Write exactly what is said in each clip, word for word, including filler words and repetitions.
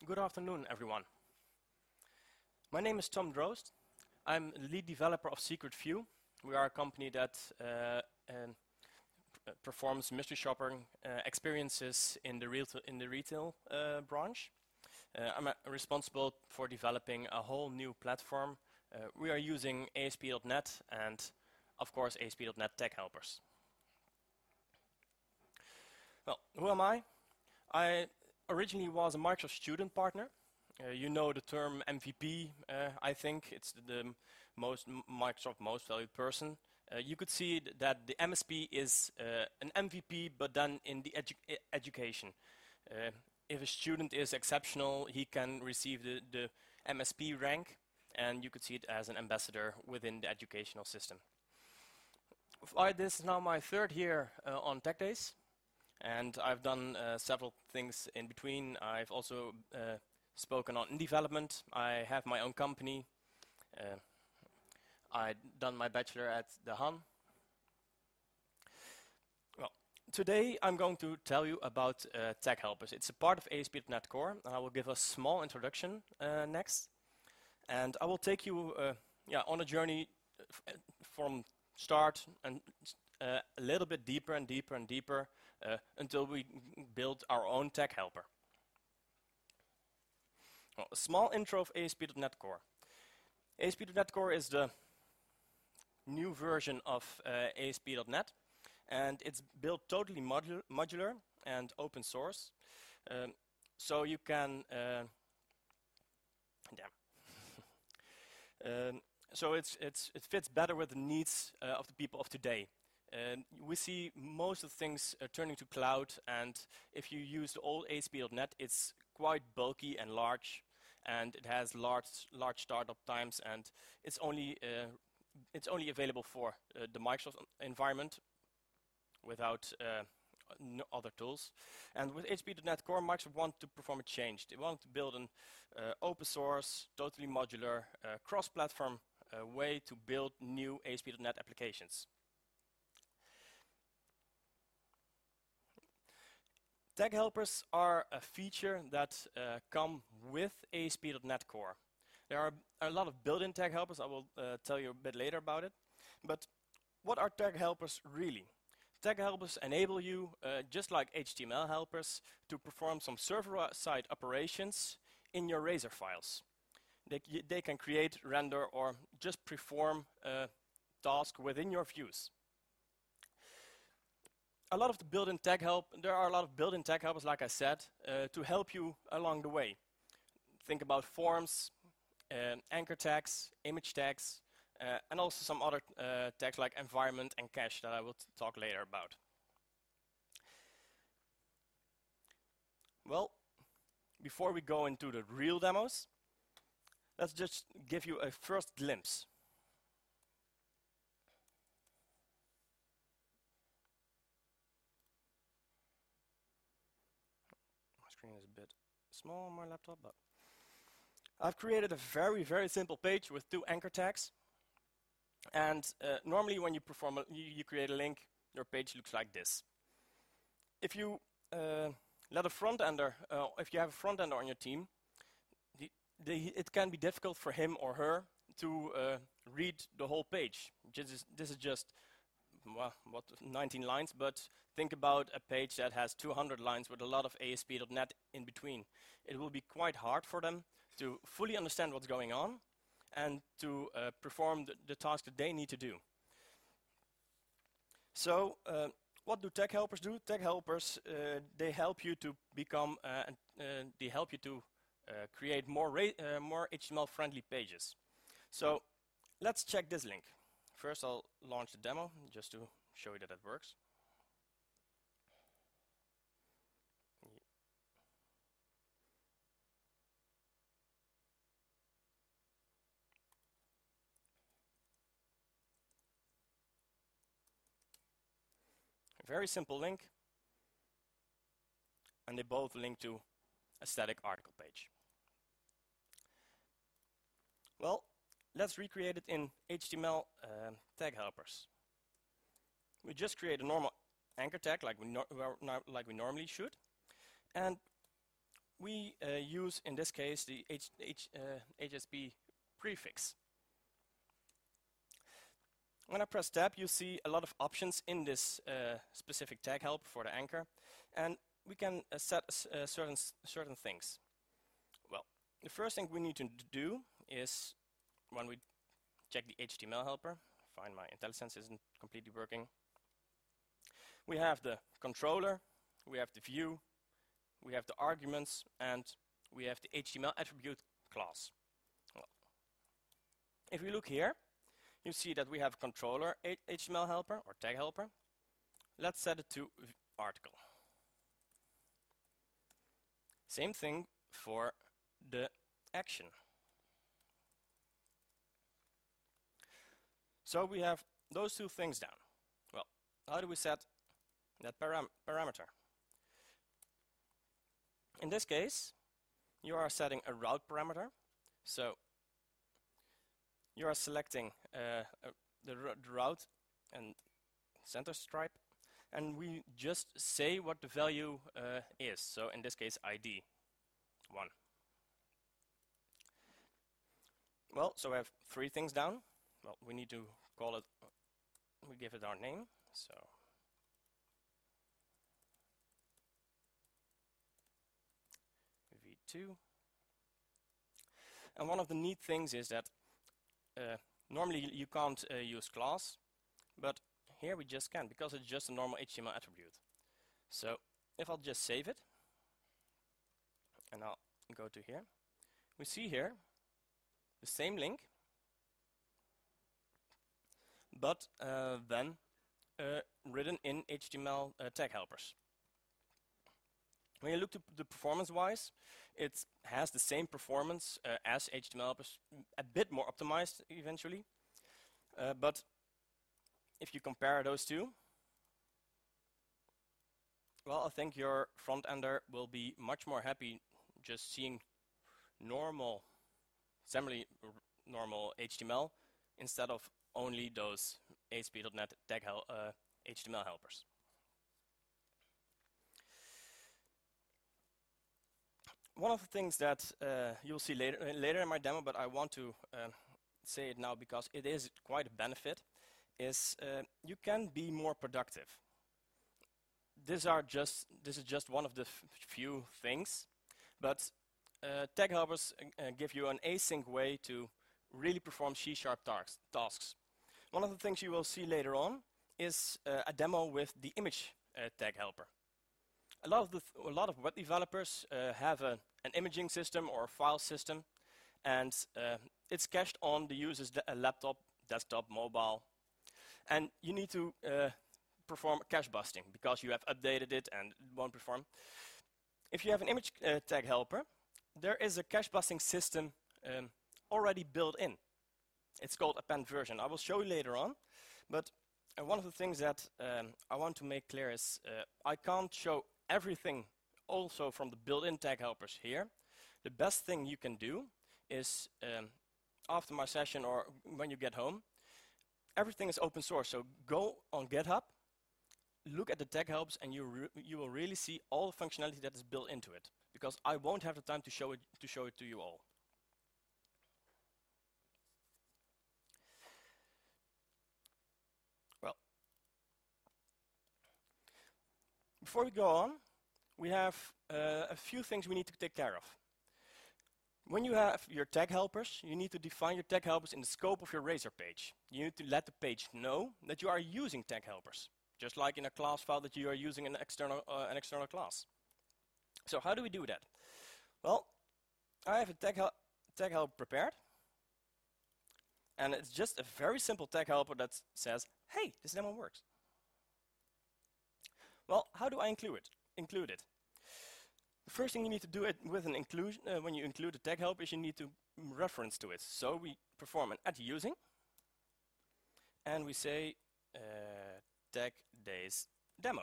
Good afternoon, everyone. My name is Tom Droost. I'm the lead developer of Secret View. We are a company that uh, um, performs mystery shopping uh, experiences in the, retail, in the retail uh, branch. Uh, I'm uh, responsible for developing a whole new platform. Uh, we are using A S P dot net and, of course, A S P dot net Tech Helpers. Well, who am I? I originally was a Microsoft student partner. Uh, you know the term M V P, uh, I think. It's the, the most Microsoft most valued person. Uh, you could see that the M S P is uh, an M V P, but then in the edu e education. Uh, if a student is exceptional, he can receive the, the M S P rank, and you could see it as an ambassador within the educational system. I, this is now my third year uh, on Tech Days. And I've done uh, several things in between. I've also uh, spoken on development. I have my own company. Uh, I've done my bachelor at the Han. Well, today I'm going to tell you about uh, Tech Helpers. It's a part of A S P dot net Core, and I will give a small introduction uh, next. And I will take you uh, yeah, on a journey from start and uh, a little bit deeper and deeper and deeper Uh, until we build our own Tech Helper. Well, a small intro of A S P dot net Core. A S P dot net Core is the new version of uh, A S P dot net, and it's built totally modu modular and open source. Um, so you can, uh, damn. um, so it's, it's, it fits better with the needs uh, of the people of today. Uh, we see most of the things uh, turning to cloud, and if you use the old A S P dot net, it's quite bulky and large, and it has large large startup times, and it's only uh, it's only available for uh, the Microsoft environment without uh, no other tools. And with A S P dot net Core, Microsoft wanted to perform a change. They wanted to build an uh, open source, totally modular, uh, cross-platform uh, way to build new A S P dot net applications. Tech Helpers are a feature that uh, come with A S P dot net Core. There are a lot of built-in Tech Helpers. I will uh, tell you a bit later about it. But what are Tech Helpers really? Tech Helpers enable you, uh, just like H T M L helpers, to perform some server-side operations in your Razor files. They, they can create, render, or just perform a task within your views. A lot of the built-in tech help, there are a lot of built-in tech helpers, like I said, uh, to help you along the way. Think about forms, uh, anchor tags, image tags, uh, and also some other uh, tags like environment and cache that I will talk later about. Well, before we go into the real demos, let's just give you a first glimpse. Screen is a bit small on my laptop, but I've created a very, very simple page with two anchor tags. And uh, normally when you perform, a, you, you create a link, your page looks like this. If you uh, let a front-ender, uh, if you have a front-ender on your team, the, the, it can be difficult for him or her to uh, read the whole page. This is, this is just well, what, nineteen lines, but think about a page that has two hundred lines with a lot of A S P dot net in between. It will be quite hard for them to fully understand what's going on and to uh, perform the, the task that they need to do. So, uh, what do Tech Helpers do? Tech Helpers, uh, they help you to become, uh, uh, they help you to uh, create more, ra uh, more H T M L-friendly pages. So, let's check this link. First, I'll launch the demo just to show you that it works. A very simple link, and they both link to a static article page. Well, let's recreate it in H T M L uh, Tag Helpers. We just create a normal anchor tag like we, no like we normally should. And we uh, use, in this case, the H H uh, H S B prefix. When I press tab, you see a lot of options in this uh, specific tag help for the anchor, and we can uh, set uh, certain certain things. Well, the first thing we need to do is, when we check the H T M L helper, find my IntelliSense isn't completely working. We have the controller, we have the view, we have the arguments, and we have the H T M L attribute class. Well, if we look here, you see that we have controller H T M L helper or tag helper. Let's set it to article. Same thing for the action. So we have those two things down. Well, how do we set that param parameter? In this case, you are setting a route parameter. So you are selecting uh, uh, the, the route and center stripe, and we just say what the value uh, is. So in this case, I D one. Well, so we have three things down. Well, we need to call it, we give it our name. So V two. And one of the neat things is that uh, normally you can't uh, use class, but here we just can, because it's just a normal H T M L attribute. So if I'll just save it, and I'll go to here, we see here the same link, but uh, then uh, written in H T M L uh, tag helpers. When you look to the performance-wise, it has the same performance uh, as H T M L helpers, a bit more optimized eventually. Uh, but if you compare those two, well, I think your front-ender will be much more happy just seeing normal, semi normal H T M L instead of only those A S P dot net tag hel uh, H T M L helpers. One of the things that uh, you'll see later, uh, later in my demo, but I want to uh, say it now because it is quite a benefit, is uh, you can be more productive. These are just, this is just one of the f few things, but uh, tag helpers uh, give you an async way to really perform C sharp tasks. One of the things you will see later on is uh, a demo with the image uh, tag helper. A lot of the th a lot of web developers uh, have a, an imaging system or a file system, and uh, it's cached on the user's de laptop, desktop, mobile, and you need to uh, perform cache busting because you have updated it and it won't perform. If you have an image uh, tag helper, there is a cache busting system um, already built in. It's called append version. I will show you later on, but uh, one of the things that um, I want to make clear is uh, I can't show everything also from the built-in tag helpers here. The best thing you can do is um, after my session or when you get home, everything is open source. So go on GitHub, look at the tag helps, and you re you will really see all the functionality that is built into it. Because I won't have the time to show it to show it to you all. Well, before we go on, we have uh, a few things we need to take care of. When you have your tag helpers, you need to define your tag helpers in the scope of your Razor page. You need to let the page know that you are using tag helpers, just like in a class file that you are using an external, uh, an external class. So how do we do that? Well, I have a tag, hel tag helper prepared, and it's just a very simple tag helper that says, hey, this demo works. Well, how do I include it? Include it? The first thing you need to do it with an inclusion, uh, when you include a tag helper, is you need to reference to it. So we perform an at using, and we say uh, tag days demo.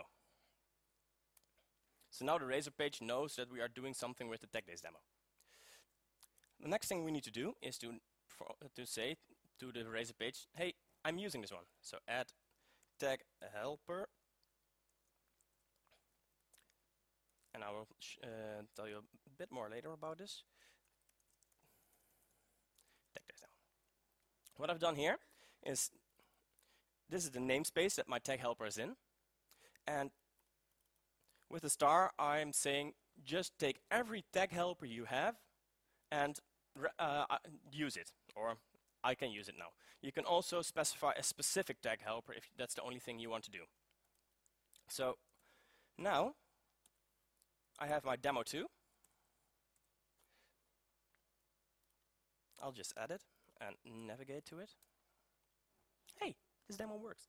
So now the Razor page knows that we are doing something with the tag days demo. The next thing we need to do is to for, uh, to say to the Razor page, hey, I'm using this one. So add tag helper. and I will sh uh, tell you a bit more later about this. Take this down. What I've done here is, this is the namespace that my tag helper is in, and with the star I'm saying just take every tag helper you have and uh, use it, or I can use it now. You can also specify a specific tag helper if that's the only thing you want to do. So now I have my demo two. I'll just add it and navigate to it. Hey, this demo works.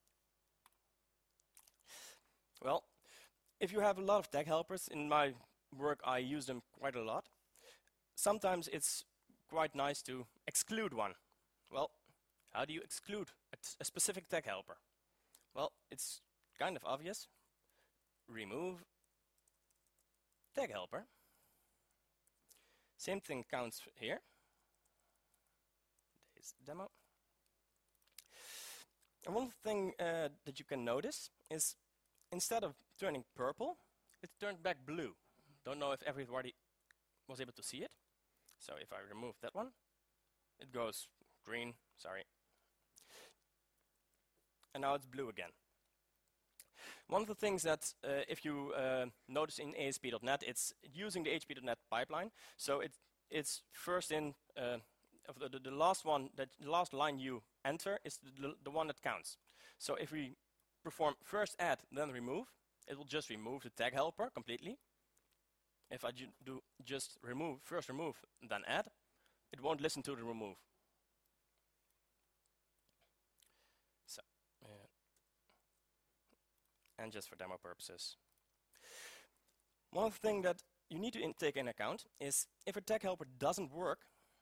Well, if you have a lot of tag helpers, in my work I use them quite a lot. Sometimes it's quite nice to exclude one. Well, how do you exclude a, a specific tag helper? Well, it's kind of obvious. Remove tag helper. Same thing counts here. There's demo. And one thing uh, that you can notice is, instead of turning purple, it turned back blue. Don't know if everybody was able to see it. So if I remove that one, it goes green, sorry. And now it's blue again. One of the things that, uh, if you uh, notice in A S P dot net, it's using the A S P dot net pipeline. So it, it's first in, uh, of the, the, the last one, that the last line you enter is the, the one that counts. So if we perform first add, then remove, it will just remove the tag helper completely. If I ju do just remove, first remove, then add, it won't listen to the remove. So, uh, and just for demo purposes. One thing that you need to in take into account is, if a tag helper doesn't work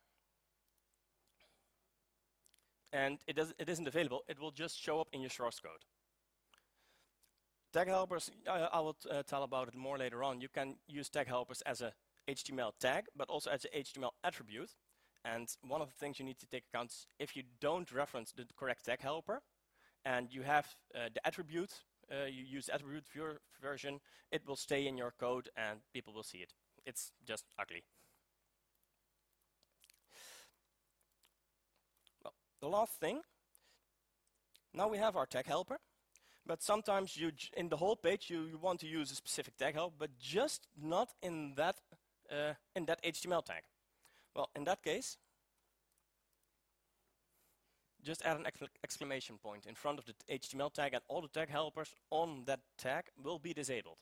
and it, does, it isn't available, it will just show up in your source code. Tag helpers, I, I will uh, tell about it more later on. You can use tag helpers as a H T M L tag, but also as a H T M L attribute. And one of the things you need to take account is, if you don't reference the correct tag helper and you have uh, the attribute, uh, you use the attribute ver version, it will stay in your code and people will see it. It's just ugly. Well, the last thing, now we have our tag helper. But sometimes you, j in the whole page, you, you want to use a specific tag helper, but just not in that, uh, in that H T M L tag. Well, in that case, just add an exclamation point in front of the H T M L tag, and all the tag helpers on that tag will be disabled.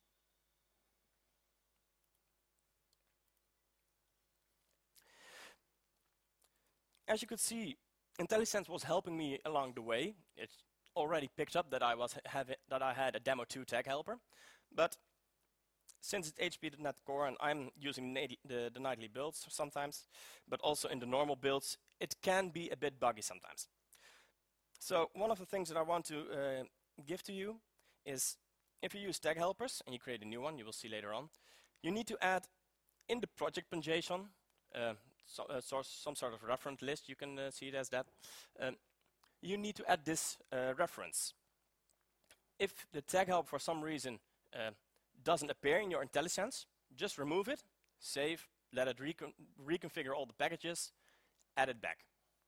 As you could see, IntelliSense was helping me along the way. It's already picked up that I was have it, that I had a demo two tag helper, but since it's A S P dot net Core and I'm using the, the nightly builds sometimes, but also in the normal builds, it can be a bit buggy sometimes. So one of the things that I want to uh, give to you is, if you use tag helpers and you create a new one, you will see later on, you need to add in the project.json uh, so, uh, source, some sort of reference list. You can uh, see it as that. Um, you need to add this uh, reference. If the tag helper for some reason uh, doesn't appear in your IntelliSense, just remove it, save, let it recon reconfigure all the packages, add it back.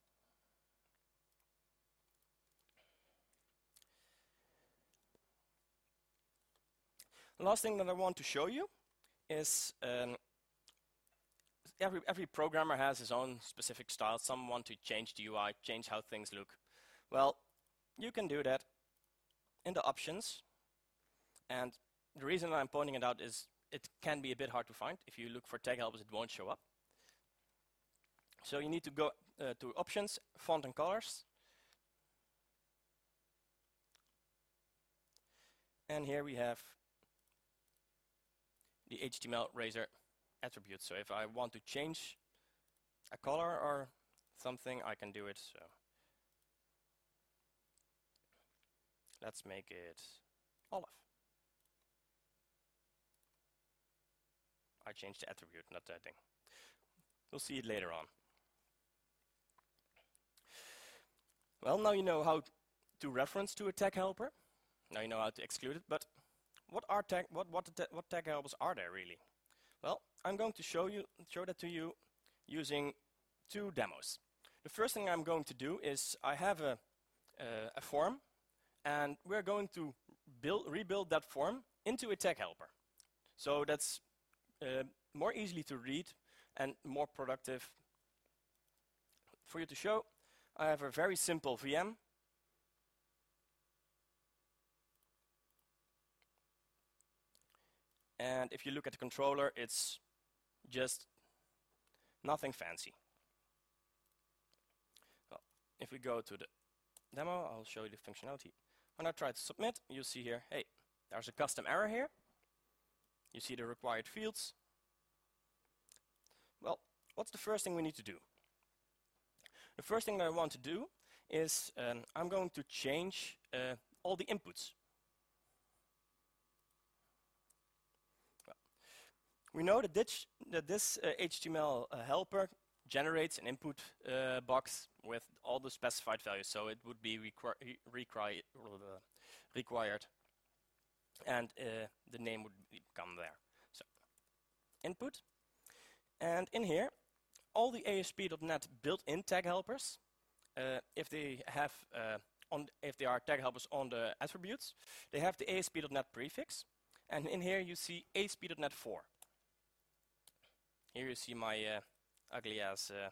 The last thing that I want to show you is um, every, every programmer has his own specific style. Some want to change the U I, change how things look. Well, you can do that in the options, and the reason I'm pointing it out is it can be a bit hard to find. If you look for tag helpers, it won't show up. So you need to go uh, to options, font and colors, and here we have the H T M L Razor attributes. So if I want to change a color or something, I can do it. So let's make it olive. I changed the attribute, not that thing. We'll see it later on. Well, now you know how to reference to a tag helper. Now you know how to exclude it, but what are tag what what the what tag helpers are there really? Well, I'm going to show you show that to you using two demos. The first thing I'm going to do is I have a uh, a form, and we're going to build rebuild that form into a tag helper. So that's uh, more easily to read and more productive. For you to show, I have a very simple V M. And if you look at the controller, it's just nothing fancy. Well, if we go to the demo, I'll show you the functionality. When I try to submit, you see here, hey, there's a custom error here. You see the required fields. Well, what's the first thing we need to do? The first thing that I want to do is um, I'm going to change uh, all the inputs. Well, we know that this, that this uh, H T M L uh, helper generates an input uh, box with all the specified values, so it would be requi requi uh, required, and uh, the name would come there. So, input, and in here, all the A S P dot net built-in tag helpers, uh, if they have uh, on if they are tag helpers on the attributes, they have the A S P dot net prefix, and in here you see A S P dot net four. Here you see my uh, ugly ass. Uh,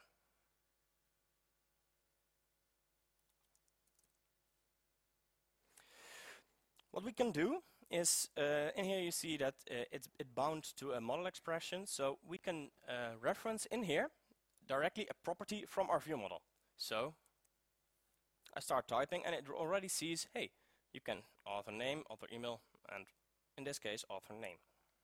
what we can do is, uh, in here you see that uh, it's it bound to a model expression, so we can uh, reference in here directly a property from our view model. So I start typing, and it already sees, hey, you can author name, author email, and in this case, author name.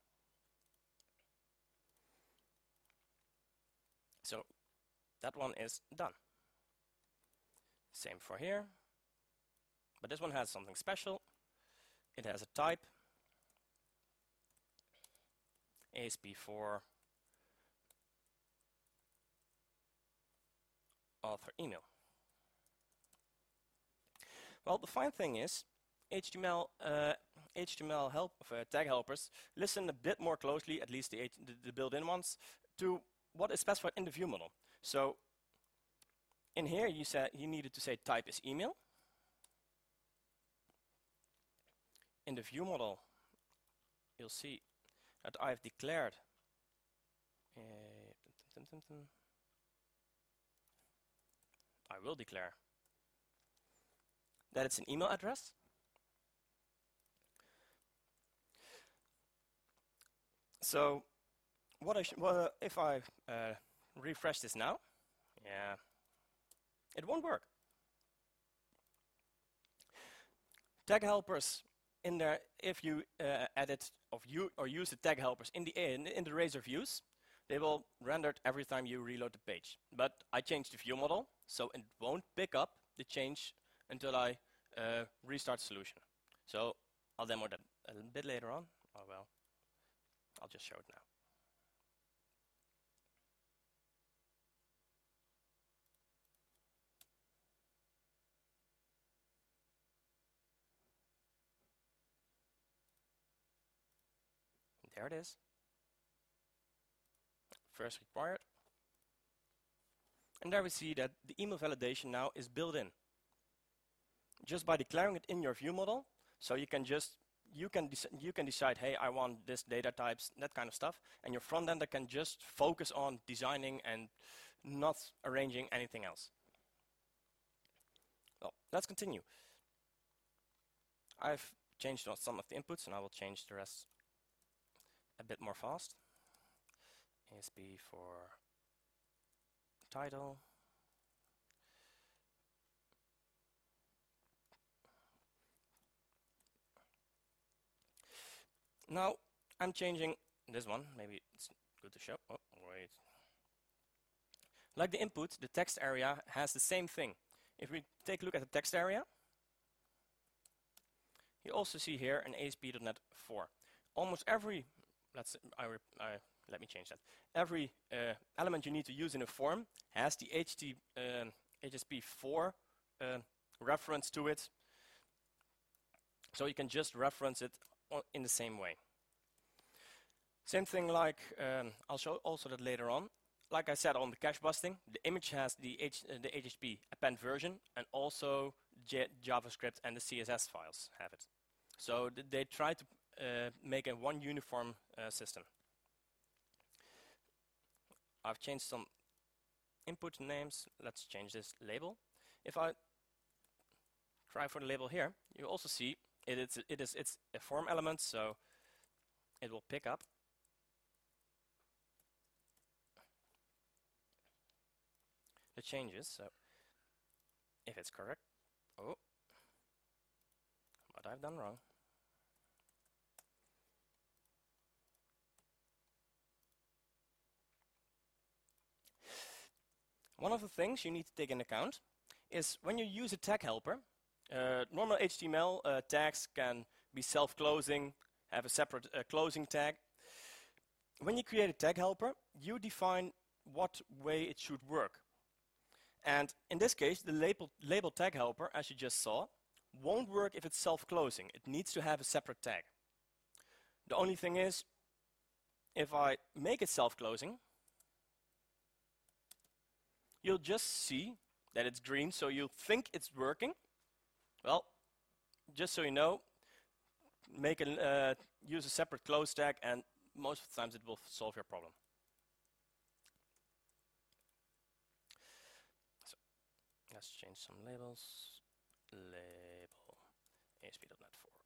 So that one is done. Same for here, but this one has something special. It has a type, A S P four author email. Well, the fine thing is, H T M L uh, H T M L help uh, tag helpers listen a bit more closely, at least the, the, the built-in ones, to what is specified in the view model. So in here, you said you needed to say type is email. In the view model, you'll see that I've declared uh, tum, tum, tum, I will declare that it's an email address. So what I sh well, if I uh, refresh this now, yeah, it won't work. Tag helpers in there, if you uh, edit of you or use the tag helpers in the in, in the Razor views, they will render it every time you reload the page. But I changed the view model, so it won't pick up the change until I uh, restart the solution. So I'll demo that a little bit later on. Oh well, I'll just show it now. There it is. First required. And there we see that the email validation now is built in. Just by declaring it in your view model, so you can just you can you can decide, hey, I want this data types, that kind of stuff, and your front ender can just focus on designing and not arranging anything else. Well, let's continue. I've changed some of the inputs, and I will change the rest a bit more fast. A S P for title. Now I'm changing this one. Maybe it's good to show. Oh, wait. Like the input, the text area has the same thing. If we take a look at the text area, you also see here an A S P dot net four. Almost every Let's. I, I, let me change that. Every uh, element you need to use in a form has the H T, um, H S P four uh, reference to it, so you can just reference it in the same way. Same thing like, um, I'll show also that later on. Like I said on the cache busting, the image has the, H, uh, the H T T P append version, and also J JavaScript and the C S S files have it. So th they try to uh, make a one uniform uh, system. I've changed some input names. Let's change this label. If I try for the label here, you also see it is, it is it's a form element, so it will pick up. The changes, so if it's correct, oh, what I've done wrong. One of the things you need to take into account is when you use a tag helper, uh, normal H T M L uh, tags can be self-closing, have a separate uh, closing tag. When you create a tag helper, you define what way it should work. And in this case, the label, label tag helper, as you just saw, won't work if it's self-closing. It needs to have a separate tag. The only thing is, if I make it self-closing, you'll just see that it's green, so you'll think it's working. Well, just so you know, make a, uh, use a separate close tag, and most of the times it will solve your problem. So let's change some labels. Label A S P dot net four.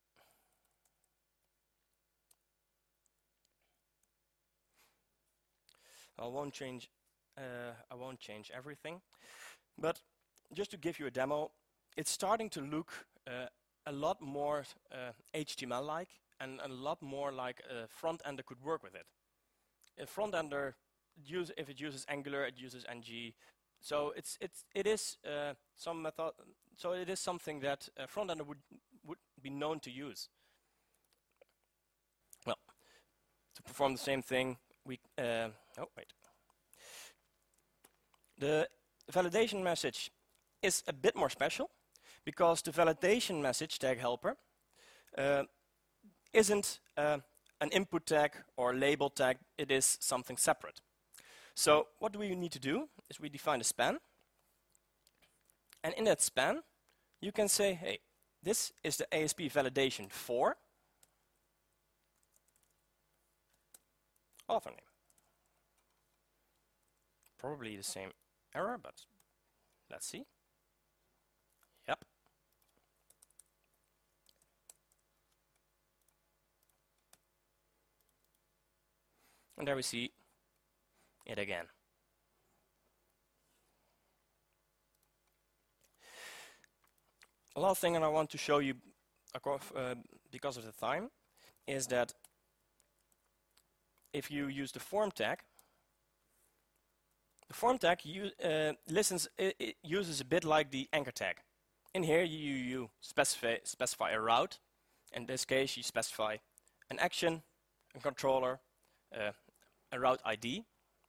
I won't change. Uh, I won't change everything, but just to give you a demo, it's starting to look uh, a lot more uh, H T M L-like, and a lot more like a front-ender could work with it. A front-ender, use if it uses Angular, it uses N G, so it's it's it is uh, some method. So it is something that a front-ender would would be known to use. Well, to perform the same thing, we uh, oh wait. The validation message is a bit more special, because the validation message tag helper uh, isn't uh, an input tag or label tag, it is something separate. So what do we need to do is we define a span, and in that span you can say, hey, this is the A S P validation for author name. Probably the same error, but let's see. Yep. And there we see it again. A last thing that I want to show you, uh, because of the time, is that if you use the form tag, the form tag you, uh, listens, it, it uses a bit like the anchor tag. In here you, you specify, specify a route. In this case you specify an action, a controller, uh, a route I D.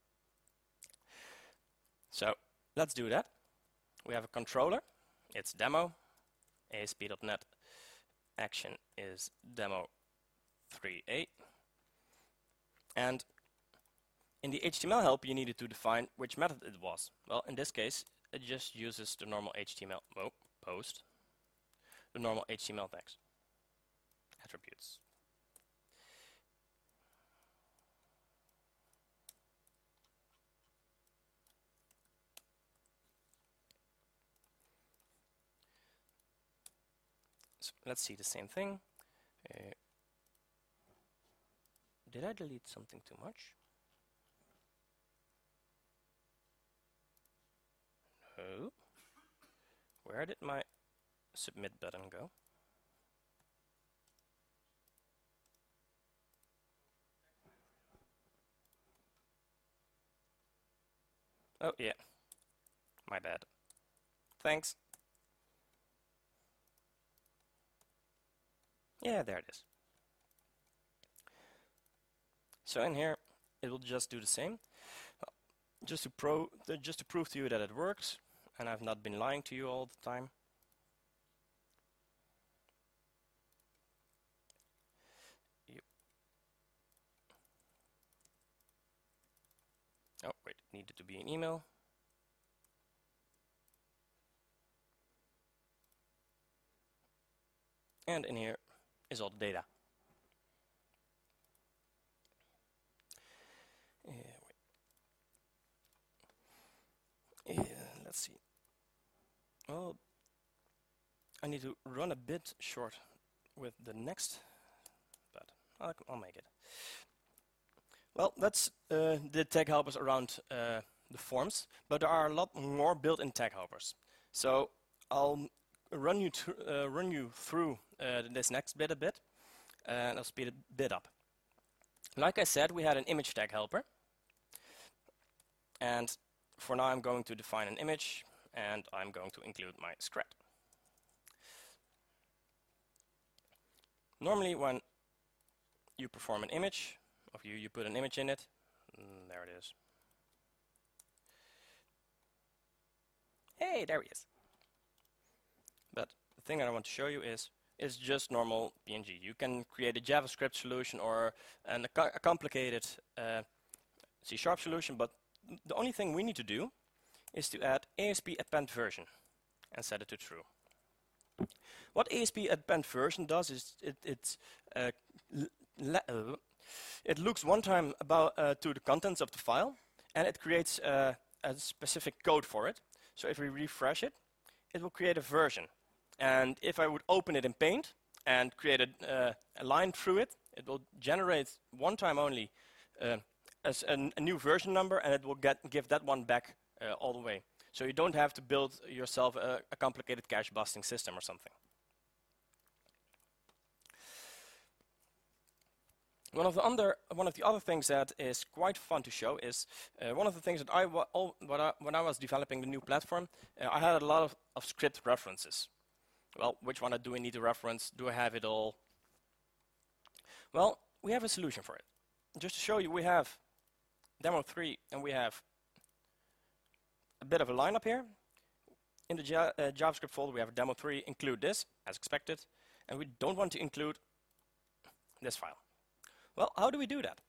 So let's do that. We have a controller, it's demo, A S P dot net action is demo three A. And in the H T M L help, you needed to define which method it was. Well, in this case, it just uses the normal H T M L oh, post, the normal H T M L tags, attributes. So let's see the same thing. Uh, did I delete something too much? No. Where did my submit button go? Oh yeah, my bad. Thanks. Yeah, there it is. So in here, it will just do the same. Just to pro, just to prove to you that it works, and I've not been lying to you all the time. Oh, wait, it needed to be an email. And in here is all the data. Uh, wait. Uh, let's see. Well, I need to run a bit short with the next, but I'll, I'll make it. Well, that's uh, the tag helpers around uh, the forms, but there are a lot more built-in tag helpers. So I'll run you uh, run you through uh, this next bit a bit, and I'll speed it a bit up. Like I said, we had an image tag helper, and for now I'm going to define an image, and I'm going to include my script. Normally, when you perform an image of you, you put an image in it. Mm, there it is. Hey, there he is. But the thing that I want to show you is is just normal P N G. You can create a JavaScript solution or an, a, a complicated uh, C sharp solution, but the only thing we need to do is to add A S P append version and set it to true. What A S P append version does is it it, uh, uh, it looks one time about uh, to the contents of the file, and it creates uh, a specific code for it. So if we refresh it, it will create a version. And if I would open it in Paint and create a, uh, a line through it, it will generate one time only uh, as an, a new version number, and it will get give that one back uh, all the way. So you don't have to build yourself a, a complicated cache busting system or something. One of the under one of the other things that is quite fun to show is uh, one of the things that I, wa all, what I when I was developing the new platform, uh, I had a lot of, of script references. Well, which one do I need to reference? Do I have it all? Well, we have a solution for it. Just to show you, we have demo three, and we have a bit of a lineup here. In the ja uh, JavaScript folder, we have a demo three, include this, as expected, and we don't want to include this file. Well, how do we do that?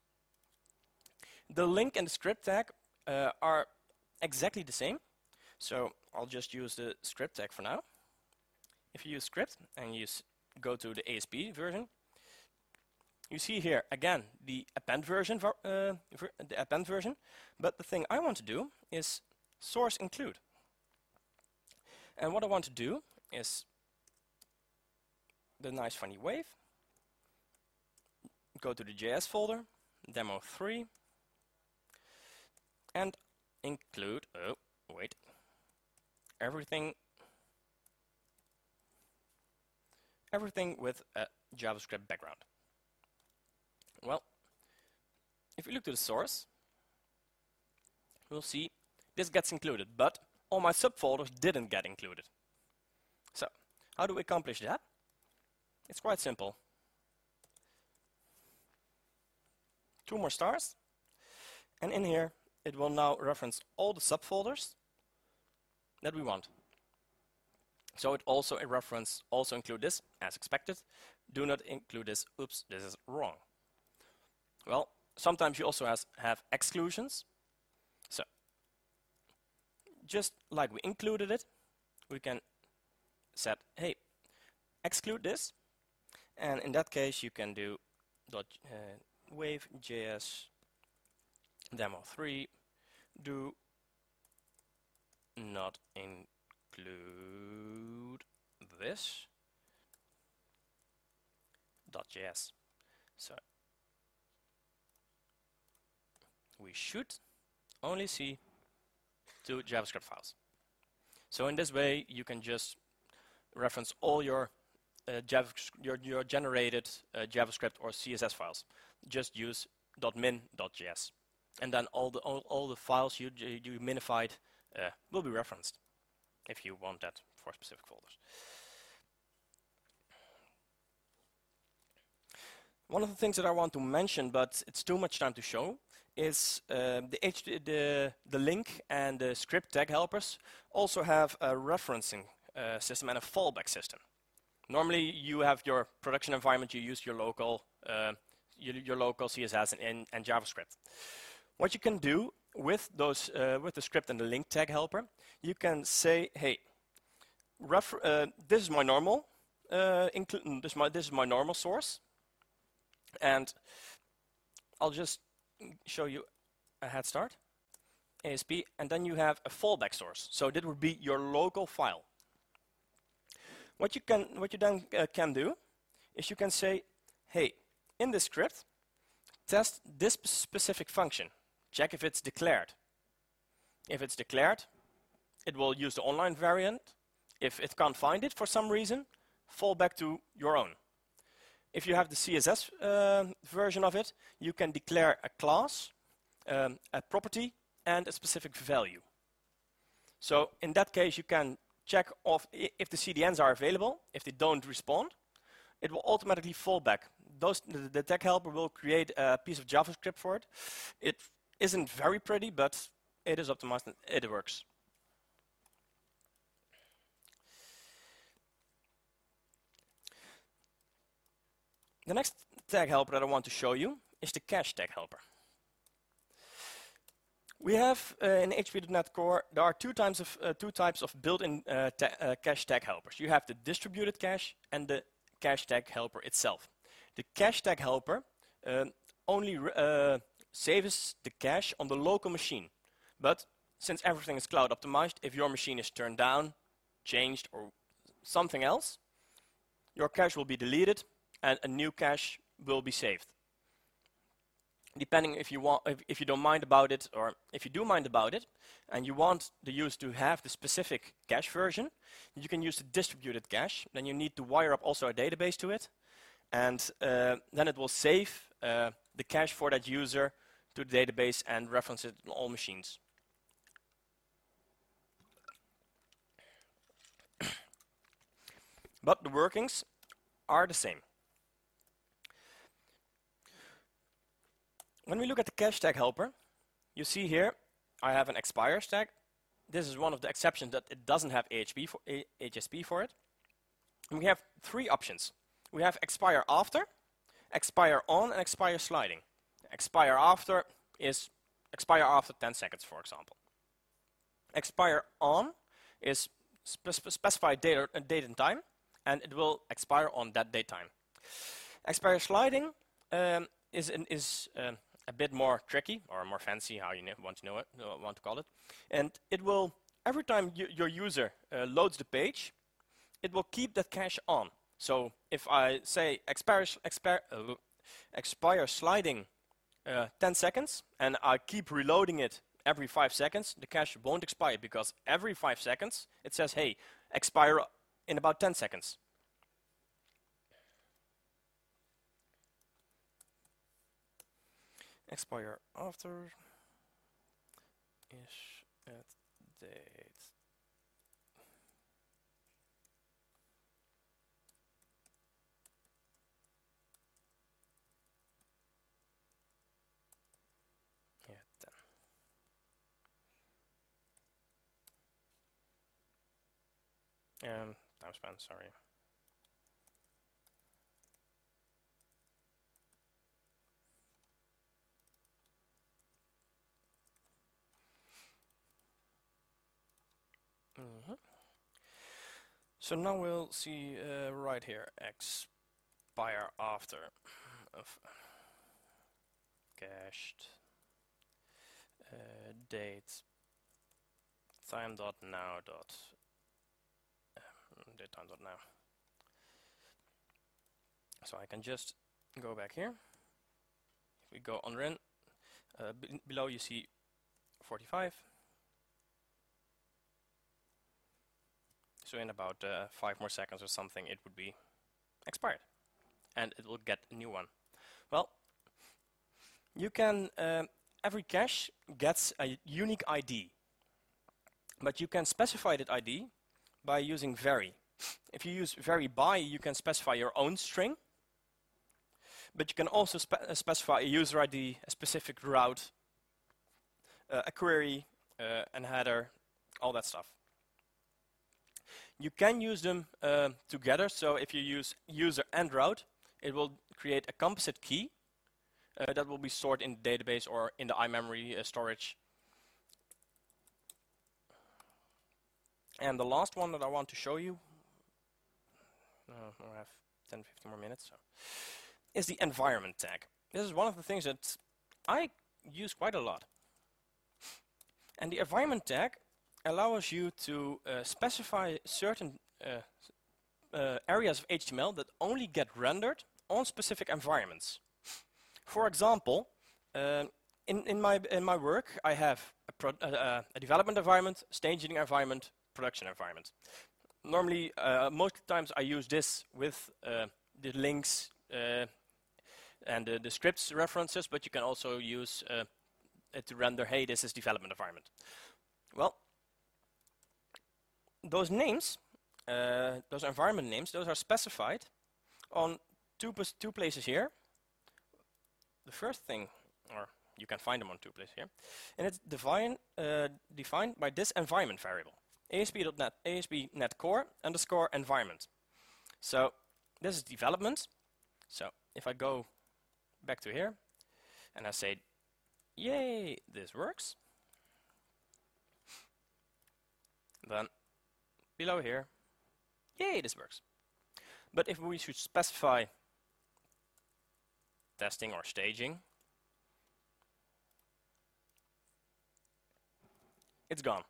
The link and the script tag uh, are exactly the same, so I'll just use the script tag for now. If you use script and you go to the A S P version, you see here again the append version, uh, ver the append version. But the thing I want to do is source include. And what I want to do is the nice funny wave. Go to the J S folder, demo three, and include. Oh, wait, everything. Everything with a JavaScript background. Well, if you look to the source, we'll see this gets included, but all my subfolders didn't get included. So, how do we accomplish that? It's quite simple. Two more stars, and in here it will now reference all the subfolders that we want. So it also a reference also include this as expected. Do not include this. Oops, this is wrong. Well, sometimes you also has, have exclusions. So just like we included it, we can set, hey, exclude this, and in that case you can do dot uh, wave js demo three do not include this .js. So we should only see two JavaScript files. So in this way, you can just reference all your uh, Java, your, your generated uh, JavaScript or C S S files. Just use .min.js, and then all the all, all the files you you minified uh, will be referenced if you want that for specific folders. One of the things that I want to mention, but it's too much time to show, is uh, the, H the the link and the script tag helpers also have a referencing uh, system and a fallback system. Normally, you have your production environment. You use your local uh, your, your local C S S and, and, and JavaScript. What you can do with those uh, with the script and the link tag helper, you can say, hey, refer uh, this is my normal uh, include this my this is my normal source, and I'll just show you a head start, A S P, and then you have a fallback source. So that would be your local file. What you can what you then uh, can do is you can say, hey, in this script, test this specific function. Check if it's declared. If it's declared, it will use the online variant. If it can't find it for some reason, fall back to your own. If you have the C S S uh, version of it, you can declare a class, um, a property, and a specific value. So in that case, you can check off if the C D Ns are available. If they don't respond, it will automatically fall back. Those, the, the tag helper will create a piece of JavaScript for it. It isn't very pretty, but it is optimized and it works. The next tag helper that I want to show you is the cache tag helper. We have uh, in H P dot net Core, there are two types of uh, two types of built-in uh, ta uh, cache tag helpers. You have the distributed cache and the cache tag helper itself. The cache tag helper uh, only uh, saves the cache on the local machine, but since everything is cloud optimized, if your machine is turned down, changed, or something else, your cache will be deleted and a new cache will be saved. Depending if you want, if, if you don't mind about it, or if you do mind about it, and you want the user to have the specific cache version, you can use the distributed cache. Then you need to wire up also a database to it, and uh, then it will save uh, the cache for that user to the database and reference it on all machines. But the workings are the same. When we look at the cache tag helper, you see here I have an expires tag. This is one of the exceptions that it doesn't have A H P for, H S P for it. And we have three options. We have expire after, expire on, and expire sliding. Expire after is expire after ten seconds, for example. Expire on is spe specified date, or, uh, date and time, and it will expire on that date time. Expire sliding um, is, an, is um, a bit more tricky or more fancy, how you want to know it, want to call it, and it will every time you, your user uh, loads the page, it will keep that cache on. So if I say expire expire uh, expire sliding uh, ten seconds, and I keep reloading it every five seconds, the cache won't expire because every five seconds it says, hey, expire in about ten seconds. Expire after is at date. Yeah, ten. Um, time span, sorry. Mm-hmm. So now we'll see uh, right here, expire after of cached uh, date time dot now dot uh, date time dot now. So I can just go back here. If we go on run, uh, b below you see forty-five. So in about uh, five more seconds or something, it would be expired, and it will get a new one. Well, you can uh, every cache gets a unique I D, but you can specify that I D by using vary. If you use vary by, you can specify your own string, but you can also spe uh, specify a user I D, a specific route, uh, a query, uh, and header, all that stuff. You can use them uh, together, so if you use user and route, it will create a composite key uh, that will be stored in the database or in the iMemory uh, storage. And the last one that I want to show you, uh, I have ten, fifteen more minutes, so, is the environment tag. This is one of the things that I use quite a lot. And the environment tag allows you to uh, specify certain uh, uh, areas of H T M L that only get rendered on specific environments. For example, uh, in, in, my, in my work, I have a, pro uh, a development environment, staging environment, production environment. Normally, uh, most of the times I use this with uh, the links uh, and uh, the scripts references, but you can also use uh, it to render, hey, this is development environment. Well, those names, uh, those environment names, those are specified on two, two places here. The first thing, or you can find them on two places here, and it's define, uh, defined by this environment variable, A S P dot net, A S P dot net core underscore environment. So this is development. So if I go back to here and I say, yay, this works, then below here, yay, this works. But if we should specify testing or staging, it's gone.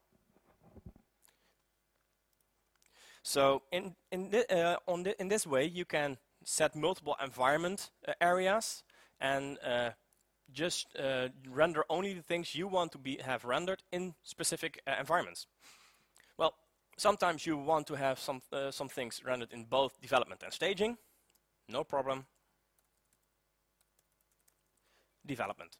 So in in, thi uh, on the, in this way, you can set multiple environment uh, areas and uh, just uh, render only the things you want to be have rendered in specific uh, environments. Well, sometimes you want to have some uh, some things rendered in both development and staging. No problem. Development.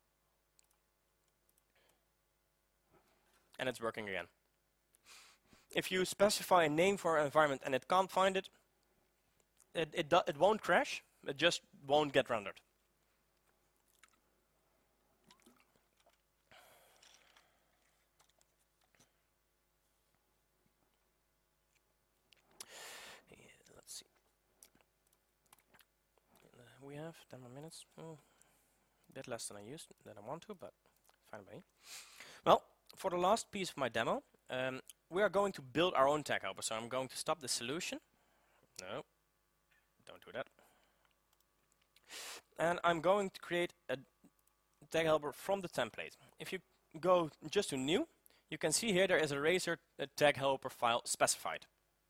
And it's working again. If you specify a name for an environment and it can't find it, it, it, do, it won't crash, it just won't get rendered. Yeah, let's see. Uh, we have ten more minutes. Oh, a bit less than I used, than I want to, but fine by me. Well, for the last piece of my demo, um, we are going to build our own tag helper. So I'm going to stop the solution. No, don't do that. And I'm going to create a tag helper from the template. If you go just to new, you can see here there is a Razor a tag helper file specified.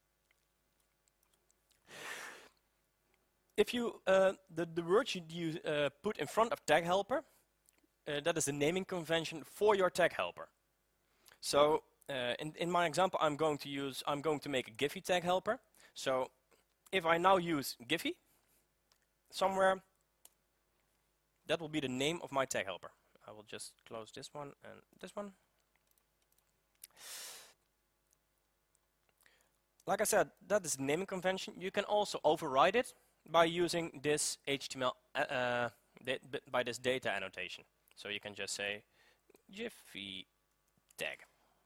If you uh, the the word you use, uh, put in front of tag helper, uh, that is the naming convention for your tag helper. So uh, in in my example, I'm going to use I'm going to make a Giphy tag helper. So if I now use Giphy somewhere, that will be the name of my tag helper. I will just close this one and this one. Like I said, that is the naming convention. You can also override it by using this H T M L, uh, by this data annotation. So you can just say Giphy tag.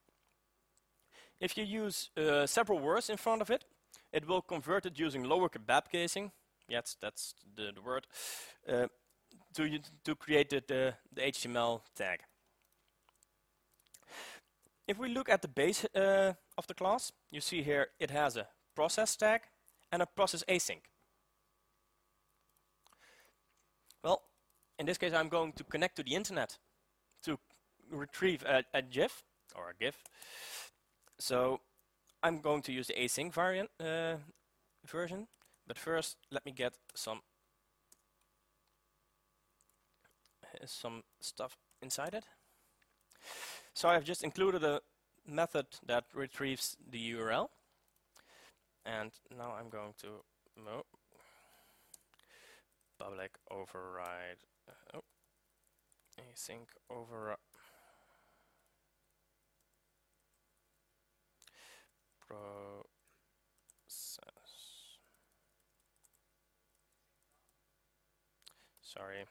If you use uh, several words in front of it, it will convert it using lower kebab casing. Yes, that's the, the word. Uh, to, to create the, the, the H T M L tag. If we look at the base uh, of the class, you see here it has a process tag and a process async. Well, in this case I'm going to connect to the internet to retrieve a, a GIF or a GIF. So I'm going to use the async variant uh, version, but first let me get some uh, some stuff inside it. So I've just included a method that retrieves the U R L, and now I'm going to no, public override uh, oh, async override process. Sorry.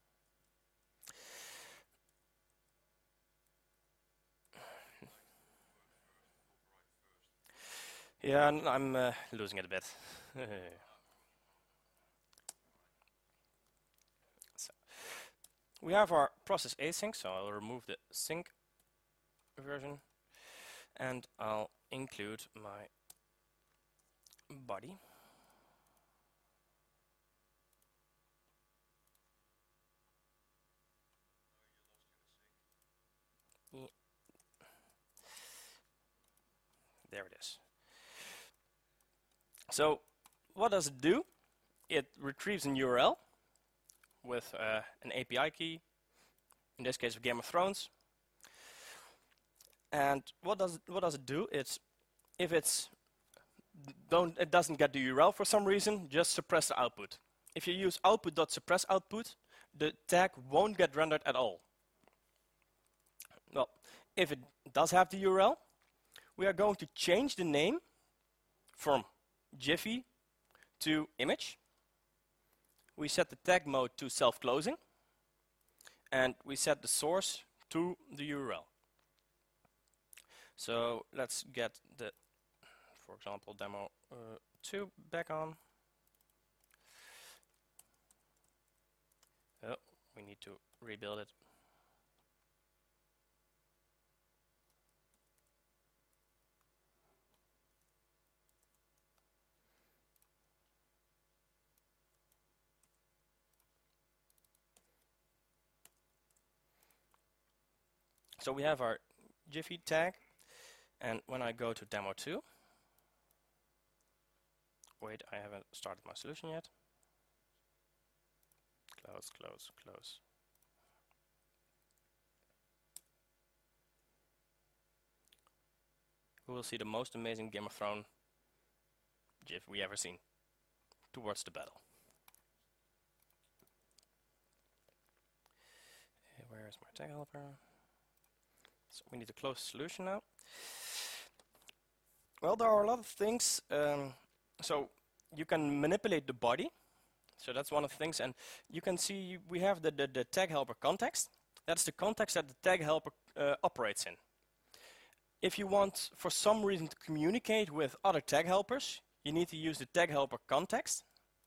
Yeah, I'm uh, losing it a bit. So, we have our process async, so I'll remove the sync version. and I'll include my body. Yeah. There it is. So what does it do? It retrieves an U R L with uh, an A P I key, in this case of Game of Thrones. And what does it, what does it do? It's if it's don't it doesn't get the U R L for some reason, just suppress the output. If you use output.suppress output, the tag won't get rendered at all. Well, if it does have the U R L, we are going to change the name from Jiffy to image. We set the tag mode to self-closing, and we set the source to the U R L. So let's get the, for example, demo uh, two back on. Oh, we need to rebuild it. So we have our Jiffy tag, and when I go to demo two, wait, I haven't started my solution yet. Close, close, close. We will see the most amazing Game of Thrones GIF we ever seen towards the battle. Okay, where is my tag helper? So we need to close the solution now. Well, there are a lot of things. Um, so you can manipulate the body. So that's one of the things. And you can see we have the, the, the tag helper context. That's the context that the tag helper uh, operates in. If you want, for some reason, to communicate with other tag helpers, you need to use the tag helper context.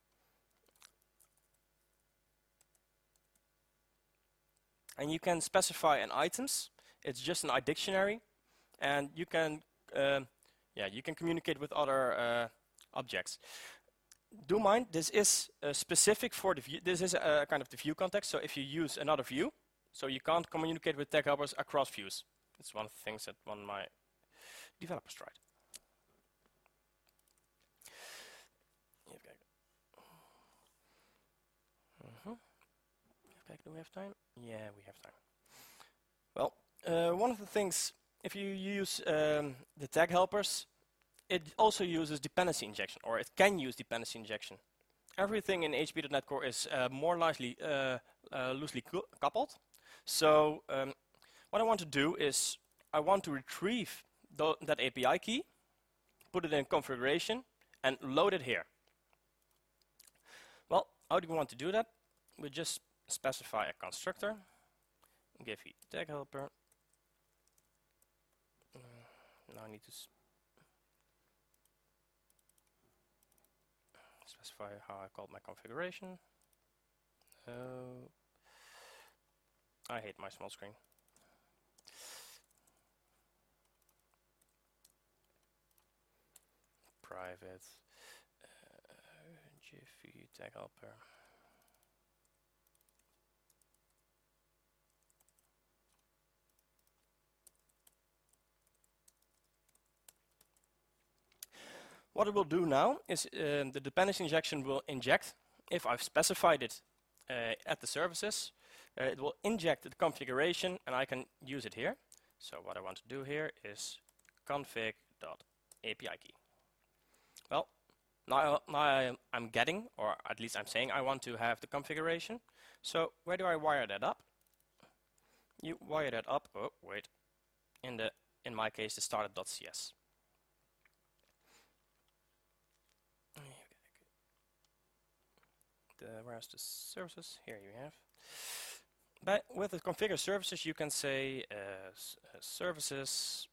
And you can specify an items. It's just an iDictionary, and you can, uh, yeah, you can communicate with other uh, objects. Do mind, this is uh, specific for the view. This is a kind of the view context. So if you use another view, so you can't communicate with tag helpers across views. It's one of the things that one of my developers tried. Mm-hmm. Do we have time? Yeah, we have time. Well, uh, one of the things, if you use um, the tag helpers, it also uses dependency injection, or it can use dependency injection. Everything in H P dot net Core is uh, more likely uh, uh, loosely coupled. So um, what I want to do is I want to retrieve that A P I key, put it in configuration, and load it here. Well, how do we want to do that? We just specify a constructor, give it tag helper. Uh, now I need to specify how I called my configuration. Uh, I hate my small screen. Private uh, Jiffy tag helper. What it will do now is um, the dependency injection will inject, if I've specified it uh, at the services, uh, it will inject the configuration and I can use it here. So what I want to do here is config.api key. Well, now, now I'm getting, or at least I'm saying I want to have the configuration. So where do I wire that up? You wire that up, oh wait, in the in my case the started.cs. The, where's the services? Here you have. But with the configure services, you can say uh, uh, services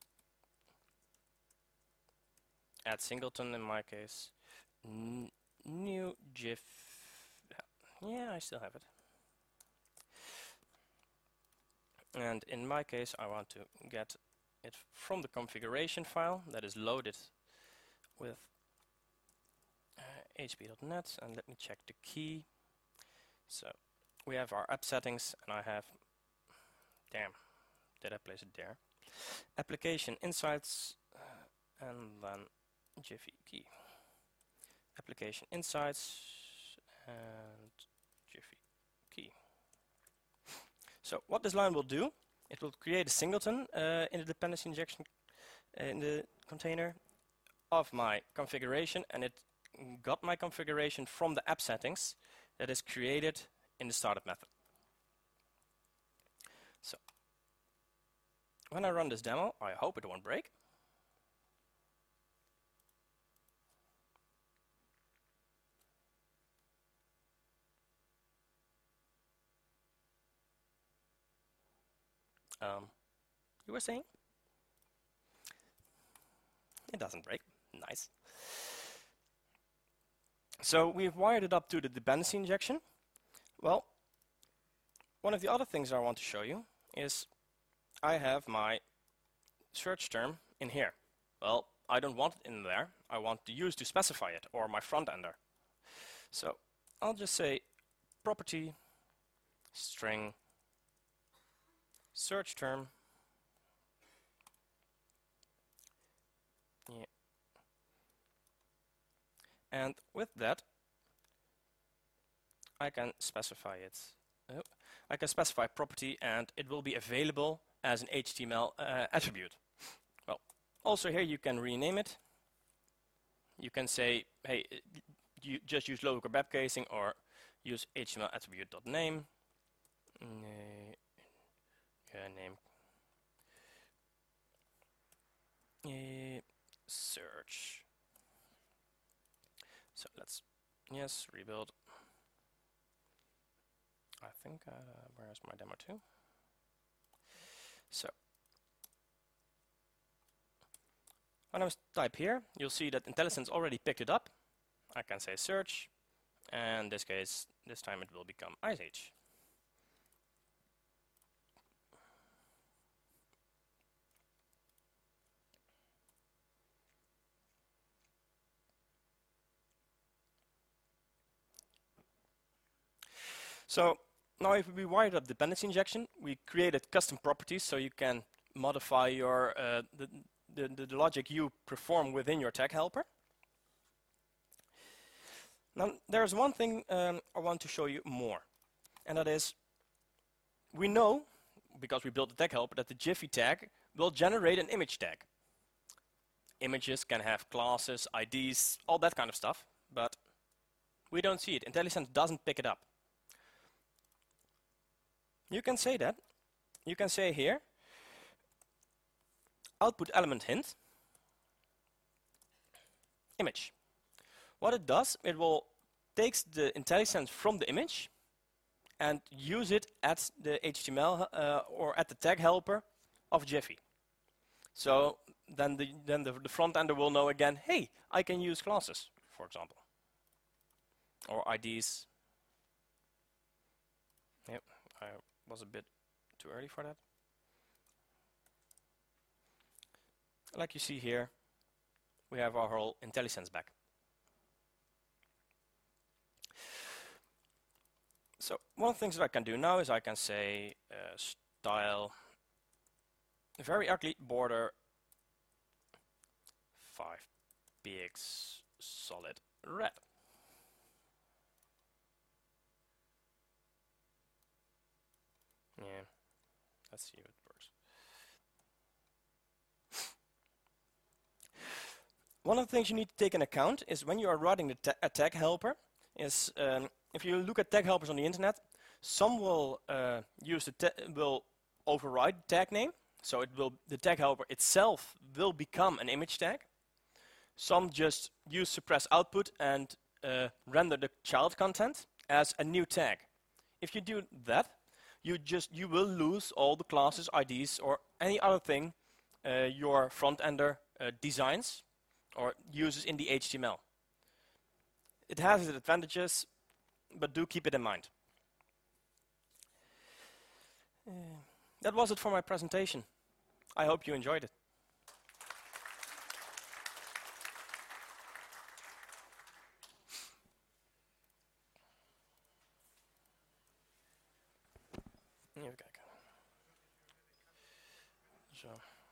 add singleton in my case. N new GIF. Yeah, I still have it. And in my case, I want to get it from the configuration file that is loaded with uh, A S P dot net, and let me check the key. So we have our app settings, and I have, damn, did I place it there? Application insights, uh, and then Jiffy key. Application insights and Jiffy key. So what this line will do, it will create a singleton uh, in the dependency injection uh, in the container of my configuration, and it got my configuration from the app settings that is created in the startup method. So when I run this demo, I hope it won't break. Um, you were saying? It doesn't break. Nice. So we've wired it up to the dependency injection. Well, one of the other things I want to show you is I have my search term in here. Well, I don't want it in there. I want to use to specify it, or my front ender. So I'll just say property string search term. Yeah. And with that, I can specify it. Oh, I can specify property, and it will be available as an H T M L uh, attribute. Well, also here you can rename it. You can say, hey, you just use local web casing, or use H T M L attribute dot name. Uh, yeah, name. Uh, search. So let's, yes, rebuild. I think, uh, where's my demo two? So, when I type here, you'll see that IntelliSense already picked it up. I can say search, and in this case, this time it will become Ice Age. So now if we wired up dependency injection, we created custom properties so you can modify your uh, the, the, the logic you perform within your tag helper. Now there's one thing um, I want to show you more, and that is we know, because we built the tag helper, that the Jiffy tag will generate an image tag. Images can have classes, I Ds, all that kind of stuff, but we don't see it. IntelliSense doesn't pick it up. You can say that. You can say here, output element hint, image. What it does, it will takes the IntelliSense from the image and use it at the H T M L uh, or at the tag helper of Jiffy. So then the then the, the front ender will know again, hey, I can use classes, for example, or I Ds. Yep, I was a bit too early for that. Like you see here, we have our whole IntelliSense back. So one of the things that I can do now is I can say uh, style very ugly border five px solid red. Yeah, let's see if it works. One of the things you need to take into account is when you are writing the ta a tag helper is um, if you look at tag helpers on the internet, some will uh, use the will override the tag name, so it will the tag helper itself will become an image tag. Some just use suppress output and uh, render the child content as a new tag. If you do that, you just you will lose all the classes, I Ds, or any other thing uh, your front ender uh, designs or uses in the H T M L. It has its advantages, but do keep it in mind. Uh, that was it for my presentation. I hope you enjoyed it. Even kijken. Zo.